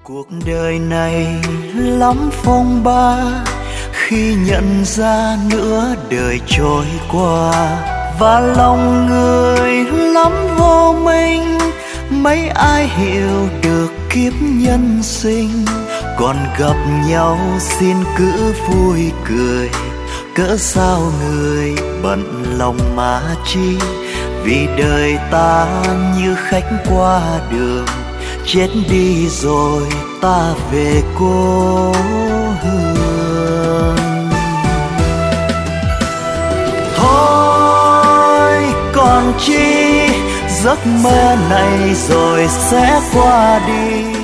Cuộc đời này lắm phong ba, khi nhận ra nửa đời trôi qua, và lòng người lắm vô minh, mấy ai hiểu được kiếp nhân sinh. Còn gặp nhau xin cứ vui cười, cỡ sao người bận lòng mà chi, vì đời ta như khách qua đường, chết đi rồi ta về cố hương. Thôi còn chi, giấc mơ này rồi sẽ qua đi,